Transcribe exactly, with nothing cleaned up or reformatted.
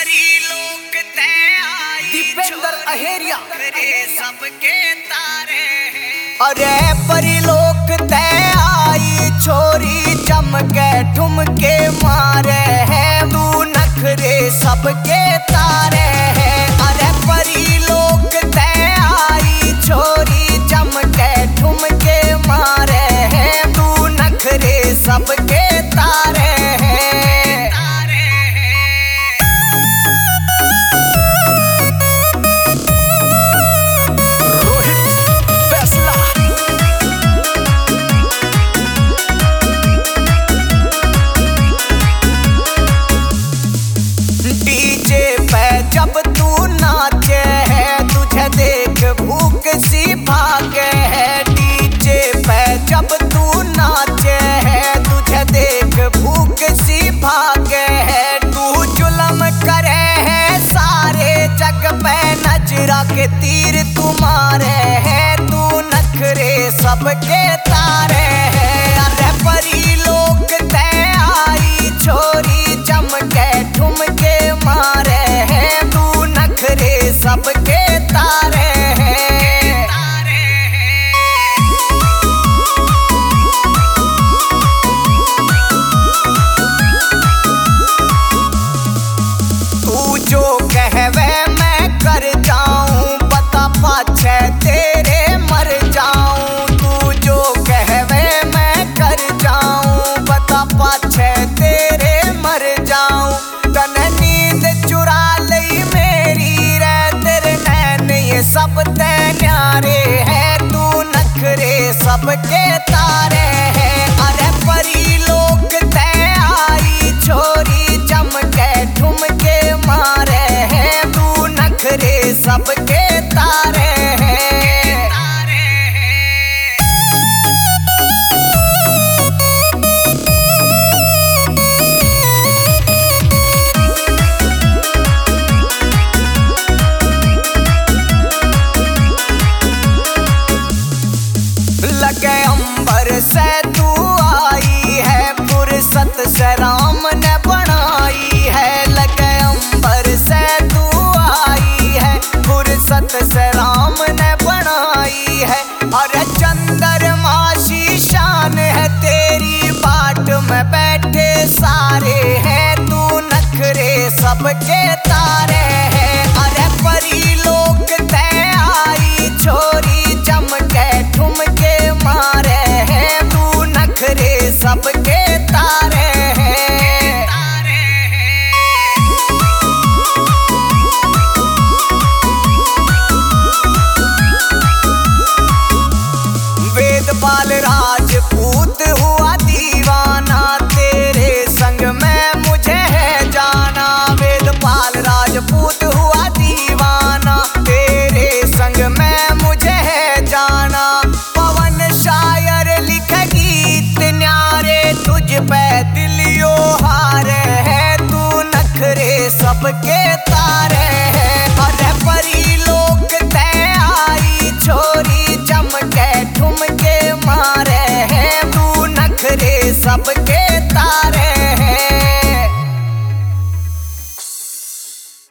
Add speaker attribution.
Speaker 1: परी लोक ते आई
Speaker 2: दीपेंद्र अहेरिया
Speaker 1: सबके तारे
Speaker 2: अरे परी लोक ते आई छोरी चमके ठुमके मारे है तू नखरे सबके तारे है। अरे परी लोक ते आई छोरी चमके ठुमके मारे है तू नखरे सबके तारे जब तू नाचे है तुझे देख भूख सी भागे है। डीजे पे जब तू नाचे है तुझे देख भूख सी भागे है। तू जुल्म करे है सारे जग पे नजरा के तीर तुम्हारे है तू नखरे सबके तारे है। अरे परी लोक ते आई छोरी चमके ठुमके मारे सबके तारे हैं। तू जो कहवे मैं कर जाऊं बता पाछे तेरे मर जाऊं। तू जो कहवे मैं कर जाऊं बता पाछे तेरे मर जाऊं। तने नींद चुरा लई मेरी सब ते न्यारे है तू नखरे सबके तारे है। अरे परी लोक ते आई छोरी चमके ठुमके मारे है तू नखरे सबके तारे है। लगे अंबर से तू आई है फुर्सत से राम ने बनाई है। लगे अंबर से तू आई है फुर्सत से राम ने बनाई है। अरे चंद्रमा सी शान है तेरी बाट में बैठे सारे हैं तू नखरे सबके तारे है। अरे परी लोक ते आई छोरी चमके ठुमके मारे है तू नखरे सबके तारे हैं। वेदपाल राजपूत हुआ दीवाना तेरे संग में मुझे है जाना। वेदपाल राजपूत हुआ दीवाना तेरे संग में मुझे है जाना। पवन शायर लिखे गीत न्यारे तुझ पे दिलियो हारे है तू नखरे सबके